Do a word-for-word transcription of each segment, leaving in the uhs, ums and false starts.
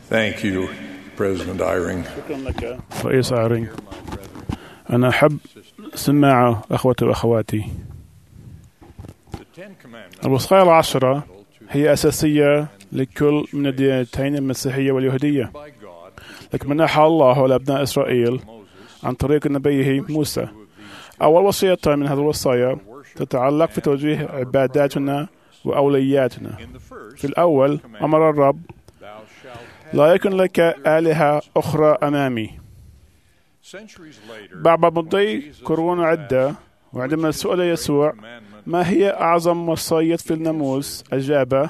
Thank you, President Eyring. شكرا لك رئيس آيرينغ. أنا أحب سماع أخوتي وأخواتي. الوصايا العشرة هي أساسية لكل من الديانتين المسيحية واليهودية، لكن منحها الله لأبناء إسرائيل عن طريق نبيه موسى. أول وصية من هذه الوصايا تتعلق في توجيه عباداتنا وأولوياتنا. في الأول أمر الرب: لا يكن لك آلهة أخرى أمامي. بعد مضي قرون عدة، وعندما سئل يسوع ما هي أعظم وصية في الناموس، أجاب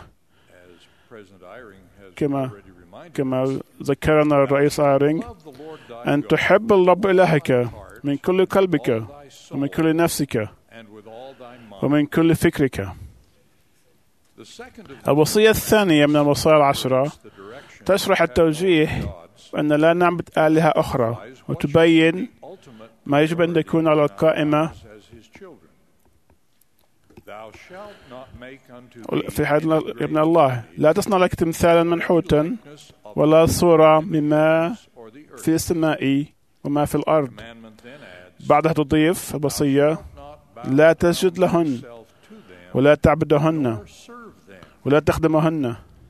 كما كما ذكرنا الرئيس آيرينغ: أن تحب الرب إلهك من كل قلبك ومن كل نفسك ومن كل فكرك. الوصية الثانية من الوصايا العشرة تشرح التوجيه أن لا نعبد آلهة أخرى، وتبين ما يجب أن يكون على القائمة في حد ابن الله: لا تصنع لك تمثالا منحوتا ولا صورة مما في السماء وما في الأرض. بعدها تضيف الوصية: لا تسجد لهن ولا تعبدهن ولا تخدمهن.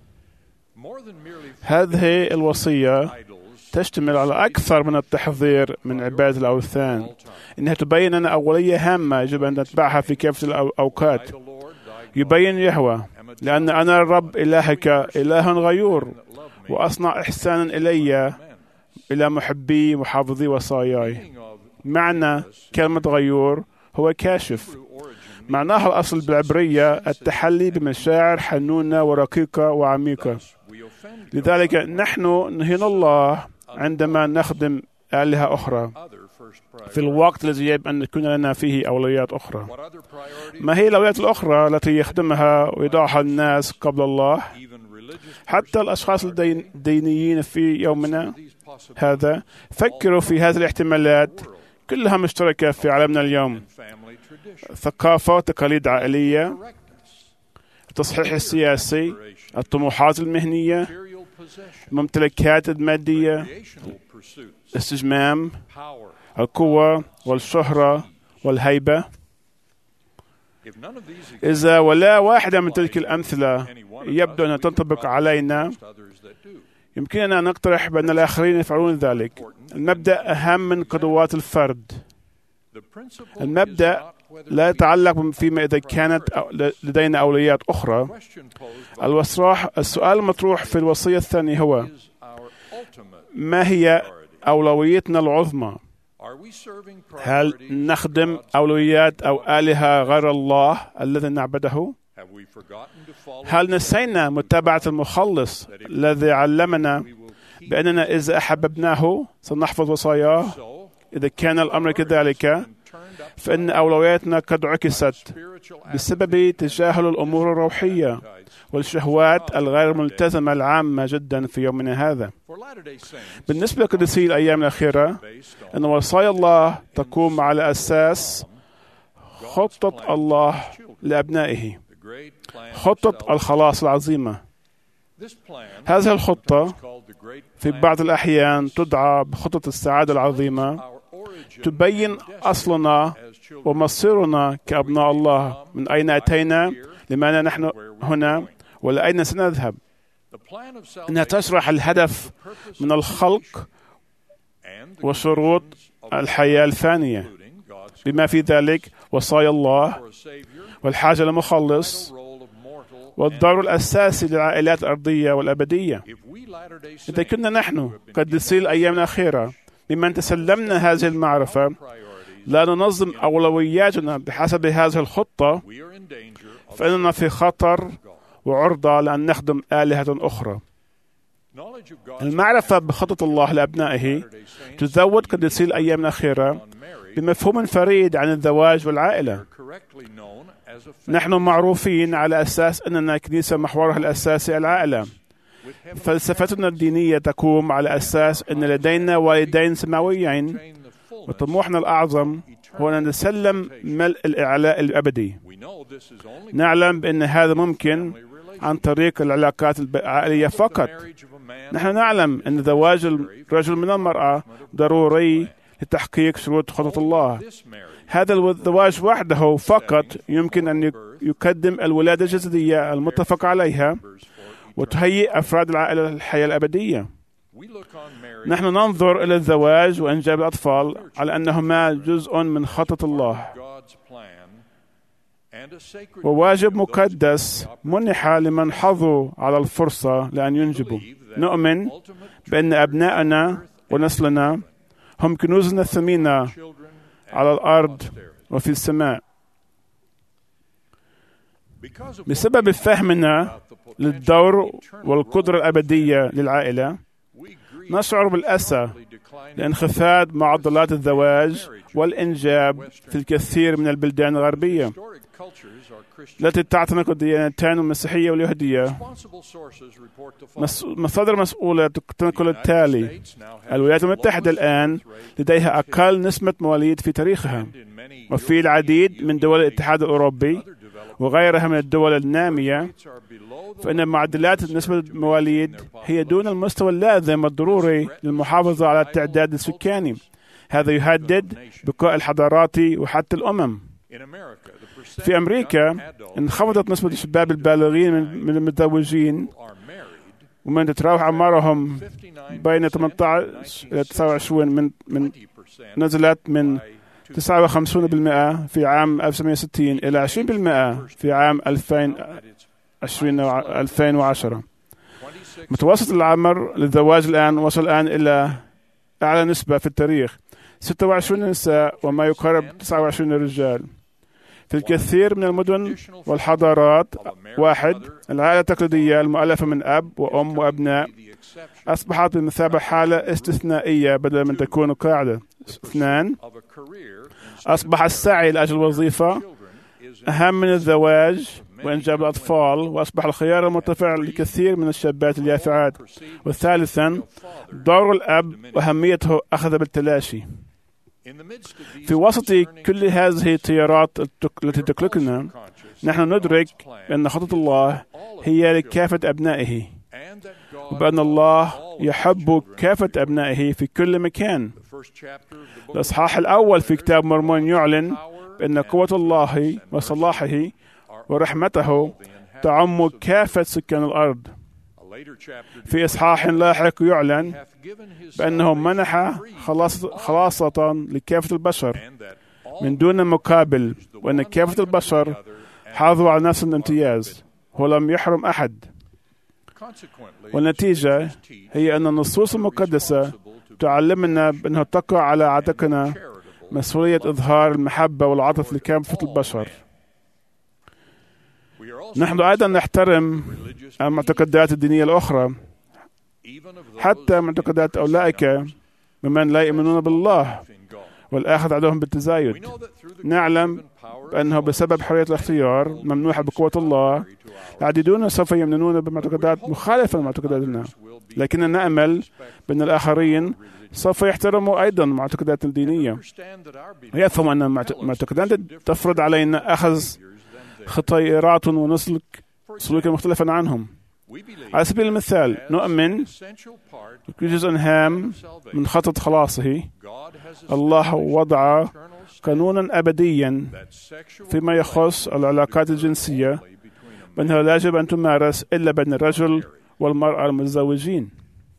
هذه الوصية تشتمل على أكثر من التحذير من عبادة الأوثان. إنها تبين أن أولية هامة يجب أن نتبعها في كافة الأوقات. يبين يهوه: لأن أنا الرب إلهك إله غيور، وأصنع إحسانا إلي إلى محبي وحافظي وصاياي. معنى كلمة غيور هو كاشف. معناها الأصل بالعبرية التحلي بمشاعر حنونة ورقيقة وعميقة. لذلك نحن نهين الله عندما نخدم آلهة أخرى في الوقت الذي يجب أن يكون لنا فيه أولويات أخرى. ما هي الأولويات الأخرى التي يخدمها ويضعها الناس قبل الله؟ حتى الأشخاص الدينيين في يومنا هذا فكروا في هذه الاحتمالات، كلها مشتركة في عالمنا اليوم: ثقافة وتقاليد عائلية، التصحيح السياسي، الطموحات المهنية، الممتلكات المادية، الاستجمام، القوة والشهرة والهيبة. إذا ولا واحدة من تلك الأمثلة يبدو أن تنطبق علينا، يمكننا أن نقترح بأن الآخرين يفعلون ذلك. المبدأ أهم من قدوات الفرد. المبدأ لا يتعلق فيما إذا كانت لدينا أولويات أخرى. السؤال المطروح في الوصية الثانية هو: ما هي أولويتنا العظمى؟ هل نخدم أولويات أو آلهة غير الله الذي نعبده؟ هل نسينا متابعة المخلص الذي علمنا بأننا إذا أحببناه سنحفظ وصاياه؟ إذا كان الأمر كذلك، فإن أولوياتنا قد عكست بسبب تجاهل الأمور الروحية والشهوات الغير ملتزمة العامة جدا في يومنا هذا. بالنسبة لقديسي الأيام الأخيرة، أن وصايا الله تقوم على أساس خطة الله لأبنائه، خطة الخلاص العظيمة. هذه الخطة في بعض الأحيان تدعى بخطة السعادة العظيمة، تبين أصلنا ومصيرنا كأبناء الله، من أين أتينا، لماذا نحن هنا، ولأين سنذهب. إنها تشرح الهدف من الخلق وشروط الحياة الثانية، بما في ذلك وصايا الله والحاجة لمخلص والدور الأساسي للعائلات الأرضية والأبدية. إذا كنا نحن قديسي الأيام الأخيرة ممن تسلمنا هذه المعرفة لا ننظم أولوياتنا بحسب هذه الخطة، فإننا في خطر وعرضة لأن نخدم آلهة أخرى. المعرفة بخطة الله لأبنائه تزود قديسي الأيام الأخيرة بمفهوم فريد عن الزواج والعائلة. نحن معروفين على أساس أننا كنيسة محورها الأساسي العائلة. فلسفتنا الدينية تقوم على أساس أن لدينا والدين سماويين، وطموحنا الأعظم هو أن نسلم ملء الإعلاء الأبدي. نعلم بأن هذا ممكن عن طريق العلاقات العائلية فقط. نحن نعلم أن زواج الرجل من المرأة ضروري لتحقيق شروط خطة الله. هذا الزواج وحده فقط يمكن أن يقدم الولادة الجسدية المتفق عليها وتهيئ أفراد العائلة للحياة الأبدية. نحن ننظر إلى الزواج وإنجاب الأطفال على أنهما جزء من خطة الله وواجب مقدس منح لمن حظوا على الفرصة لأن ينجبوا. نؤمن بأن أبناءنا ونسلنا هم كنوزنا الثمينة على الأرض وفي السماء. بسبب فهمنا للدور والقدرة الأبدية للعائلة نشعر بالأسى لانخفاض معدلات الزواج والإنجاب في الكثير من البلدان الغربية التي تعتنق الديانتين المسيحية واليهودية. مصادر مسؤولة تنقل التالي: الولايات المتحدة الآن لديها أقل نسبة مواليد في تاريخها، وفي العديد من دول الاتحاد الأوروبي وغيرها من الدول النامية فإن معدلات نسبة المواليد هي دون المستوى اللازم والضروري للمحافظة على التعداد السكاني. هذا يهدد بقاء الحضارات وحتى الأمم. في أمريكا انخفضت نسبة الشباب البالغين من المتزوجين ومن تتراوح أعمارهم بين ثمانية عشر إلى تسعة وعشرين من من نزلت من تسعة وخمسين بالمئة في عام ألف وتسعمائة وستين إلى عشرين بالمئة في عام ألفين وعشرة. متوسط العمر للزواج الآن وصل الآن إلى أعلى نسبة في التاريخ، ستة وعشرين نساء وما يقارب تسعة وعشرين رجال. في الكثير من المدن والحضارات واحد العائلة التقليدية المؤلفة من أب وأم وأبناء أصبحت بمثابة حالة استثنائية بدلا من تكون قاعدة. اثنان أصبح السعي لأجل وظيفة أهم من الزواج وإنجاب الأطفال، وأصبح الخيار المرتفع لكثير من الشابات اليافعات. وثالثا دور الأب وأهميته أخذ بالتلاشي. في وسط كل هذه التيارات التي تقلقنا نحن ندرك أن خطة الله هي لكافة أبنائه، وبأن الله يحب كافة أبنائه في كل مكان. الإصحاح الأول في كتاب مرمون يعلن بأن قوة الله وصلاحه ورحمته تعم كافة سكان الأرض. في إصحاح لاحق يعلن بأنه منح خلاصة لكافة البشر من دون مقابل، وأن كافة البشر حافظوا على نفس الامتياز ولم يحرم أحد. والنتيجة هي أن النصوص المقدسة تعلمنا بأنه تقع على عاتقنا مسؤولية إظهار المحبة والعطف لكافة البشر. نحن أيضا نحترم المعتقدات الدينية الأخرى، حتى معتقدات أولئك ممن لا يؤمنون بالله والآخذ عندهم بالتزايد. نعلم بأنه بسبب حرية الاختيار ممنوحة بقوة الله العديدون سوف يؤمنون بمعتقدات مخالفة لمعتقداتنا، لكننا نأمل بأن الآخرين سوف يحترموا أيضا المعتقدات الدينية ويفهموا أن المعتقدات تفرض علينا أخذ خطيرات ونسلك سلوكا مختلفا عنهم. على سبيل المثال نؤمن جزء هام من خطة خلاصه الله وضع قانونا أبديا فيما يخص العلاقات الجنسية بأنها لا يجب أن تمارس إلا بين الرجل والمرأة المتزوجين.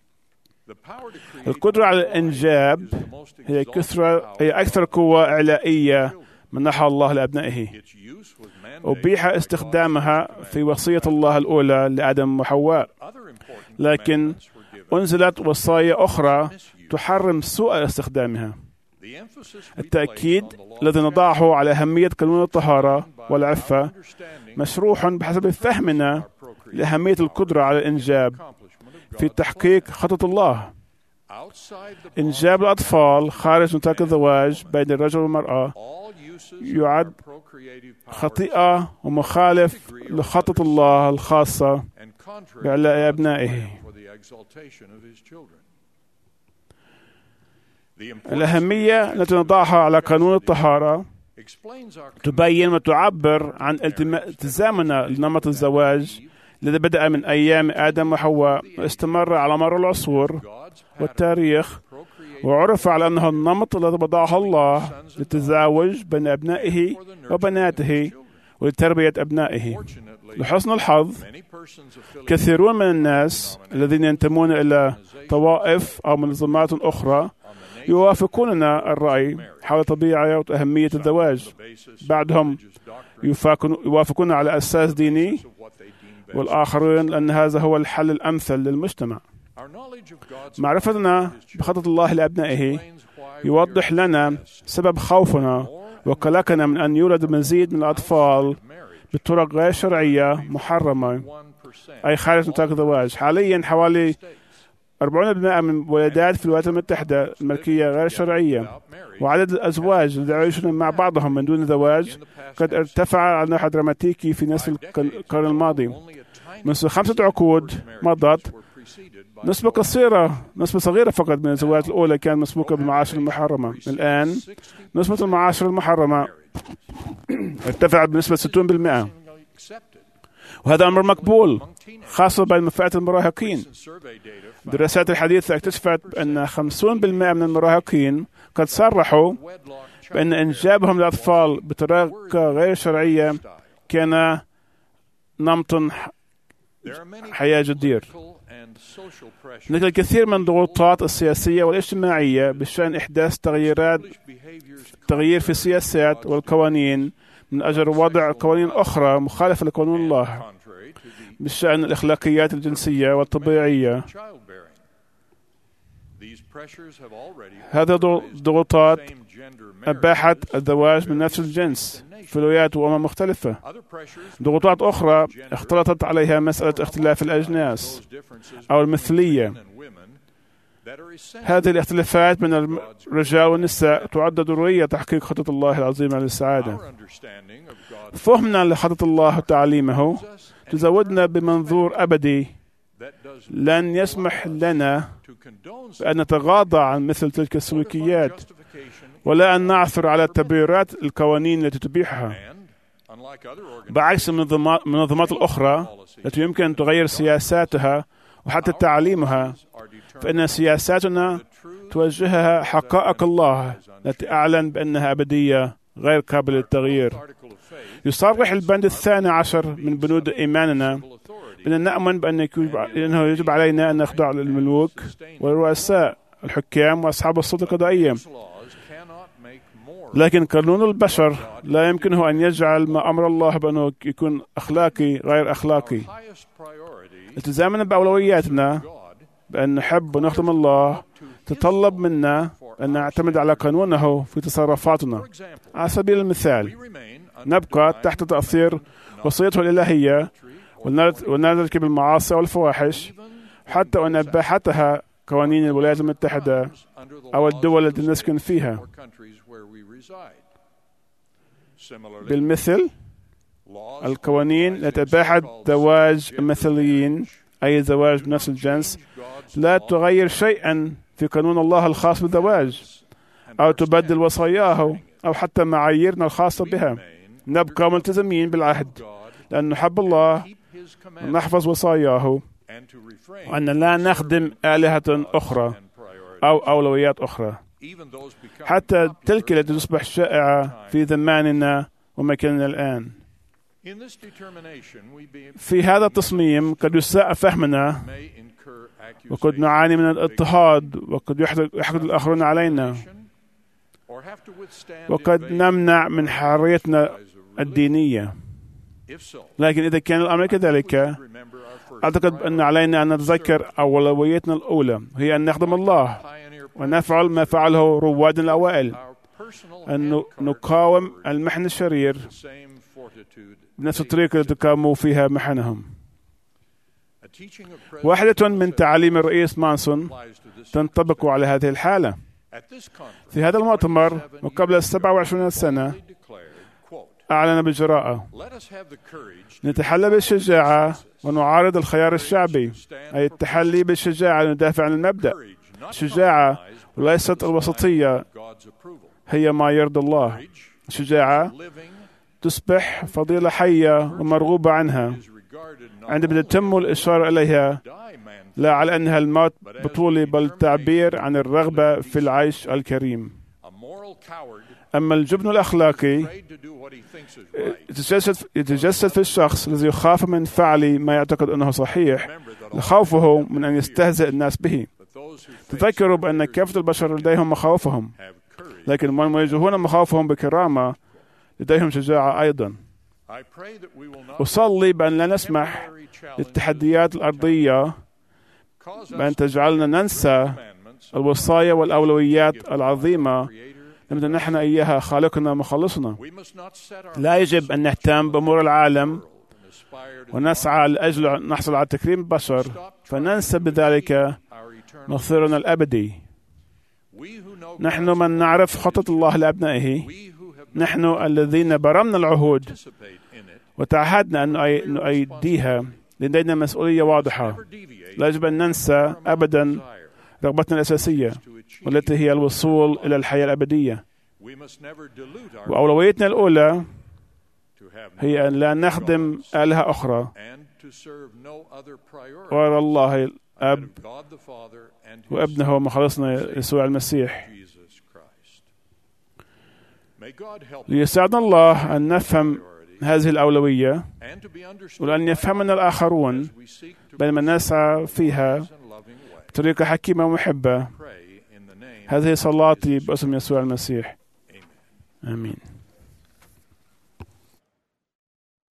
القدرة على الإنجاب هي كثرة هي أكثر قوة إعلائية منحها الله لأبنائه. أبيح استخدامها في وصية الله الأولى لآدم وحواء، لكن أنزلت وصايا أخرى تحرم سوء استخدامها. التأكيد الذي نضعه على أهمية قانون الطهارة والعفة مشروح بحسب فهمنا لأهمية القدرة على الإنجاب في تحقيق خطة الله. إنجاب الأطفال خارج نطاق الزواج بين الرجل والمرأة يعد خطيئة ومخالف لخطة الله الخاصة بإعلاء أبنائه. الأهمية التي نضعها على قانون الطهارة تبين وتعبر عن التزامنا لنمط الزواج الذي بدأ من أيام آدم وحواء واستمر على مر العصور والتاريخ، وعرف على أنه النمط الذي وضعه الله للتزاوج بين أبنائه وبناته ولتربية أبنائه. لحسن الحظ كثيرون من الناس الذين ينتمون إلى طوائف أو منظمات أخرى يوافقوننا الرأي حول طبيعة وأهمية الزواج. بعضهم يوافقون على أساس ديني، والآخرون أن هذا هو الحل الأمثل للمجتمع. معرفتنا بخطة الله لأبنائه يوضح لنا سبب خوفنا وقلقنا من أن يولد مزيد من الأطفال بطرق غير شرعية محرمة، أي خارج نطاق الزواج. حاليا حوالي أربعين بالمئة من الولادات في الولايات المتحدة الأمريكية غير شرعية، وعدد الأزواج الذين يعيشون مع بعضهم من دون زواج قد ارتفع على نحو دراماتيكي في نصف القرن الماضي. منذ خمسة عقود مضت نسبة قصيرة نسبة صغيرة فقط من الزواج الأولى كانت مسبوقة بالمعاشر المحرمة. الآن نسبة المعاشر المحرمة ارتفعت بنسبة ستين بالمئة، وهذا أمر مقبول خاصة بين فئة المراهقين. الدراسات الحديثة اكتشفت أن خمسين بالمئة من المراهقين قد صرحوا بأن إنجابهم للأطفال بطريقة غير شرعية كان نمط حياة جدير. هناك الكثير من الضغوطات السياسية والاجتماعية بشأن إحداث تغييرات تغيير في السياسات والقوانين من أجل وضع قوانين أخرى مخالفة لقانون الله بشأن الأخلاقيات الجنسية والطبيعية. هذه الضغوطات أباحت الزواج من نفس الجنس في الولايات وأمم مختلفة. ضغوطات أخرى اختلطت عليها مسألة اختلاف الأجناس أو المثلية. هذه الاختلافات بين الرجال والنساء تعد ضرورية تحقيق خطة الله العظيمة للسعادة. فهمنا لخطة الله وتعليمه تزودنا بمنظور أبدي لن يسمح لنا بأن نتغاضى عن مثل تلك السلوكيات، ولا أن نعثر على تبريرات القوانين التي تبيحها. بعكس المنظمات الأخرى التي يمكن أن تغير سياساتها وحتى تعليمها، فإن سياساتنا توجهها حقائق الله التي أعلن بأنها أبدية غير قابلة للتغيير. يصرح البند الثاني عشر من بنود إيماننا بأن نؤمن بأنه يجب علينا أن نخضع للملوك والرؤساء الحكام وأصحاب السلطة القضائية، لكن قانون البشر لا يمكنه أن يجعل ما أمر الله بأنه يكون أخلاقي غير أخلاقي. التزامنا بأولوياتنا بأن نحب ونخدم الله تطلب منا أن نعتمد على قانونه في تصرفاتنا. على سبيل المثال، نبقى تحت تأثير وصيته الإلهية ونرتكب المعاصي والفواحش حتى وإن أباحتها قوانين الولايات المتحدة أو الدول التي نسكن فيها. بالمثل، القوانين التي أباحت زواج المثليين أي زواج بنفس الجنس لا تغير شيئا في قانون الله الخاص بالزواج أو تبدل وصاياه أو حتى معاييرنا الخاصة بها. نبقى ملتزمين بالعهد لأن نحب الله ونحفظ وصاياه، وأن لا نخدم آلهة أخرى أو أولويات أخرى، حتى تلك التي تصبح شائعة في زماننا ومكاننا الآن. في هذا التصميم قد يساء فهمنا، وقد نعاني من الاضطهاد، وقد يحقد الآخرون علينا، وقد نمنع من حريتنا الدينية. لكن إذا كان الأمر كذلك، أعتقد أن علينا أن نتذكر أولويتنا الأولى هي أن نخدم الله ونفعل ما فعله رواد الأوائل، أن نقاوم المحن الشرير بنفس الطريقة التي قاموا فيها محنهم. واحدة من تعاليم الرئيس مانسون تنطبق على هذه الحالة. في هذا المؤتمر وقبل سبعة وعشرين سنة أعلن بجراءة: نتحلى بالشجاعة ونعارض الخيار الشعبي، أي التحلي بالشجاعة لندافع عن المبدأ. الشجاعة وليست الوسطية هي ما يرضي الله. الشجاعة تصبح فضيلة حية ومرغوبة عنها، عندما يتم الإشارة إليها لا على أنها الموت بطولي بل تعبير عن الرغبة في العيش الكريم. أما الجبن الأخلاقي يتجسد في الشخص الذي يخاف من فعل ما يعتقد أنه صحيح لخوفه من أن يستهزئ الناس به. تذكروا بأن كافة البشر لديهم مخاوفهم، لكن من يواجهون مخاوفهم بكرامة لديهم شجاعة أيضا. أصلي بأن لا نسمح للتحديات الأرضية بأن تجعلنا ننسى الوصايا والأولويات العظيمة لم تمنحنا إياها خالقنا ومخلصنا. لا يجب أن نهتم بأمور العالم ونسعى لأجل نحصل على تكريم البشر فننسى بذلك مصيرنا الأبدي. نحن من نعرف خطة الله لأبنائه، نحن الذين برمنا العهود وتعهدنا أن نؤيديها، لدينا مسؤولية واضحة. لا يجب أن ننسى أبدا رغبتنا الأساسية والتي هي الوصول إلى الحياة الأبدية. وأولويتنا الأولى هي أن لا نخدم آلهة أخرى غير الله الأب وابنه ومخلصنا يسوع المسيح. ليساعدنا الله أن نفهم هذه الأولوية ولأن يفهمنا الآخرون بينما نسعى فيها بطريقة حكيمة ومحبة. هذه صلاتي باسم يسوع المسيح. آمين.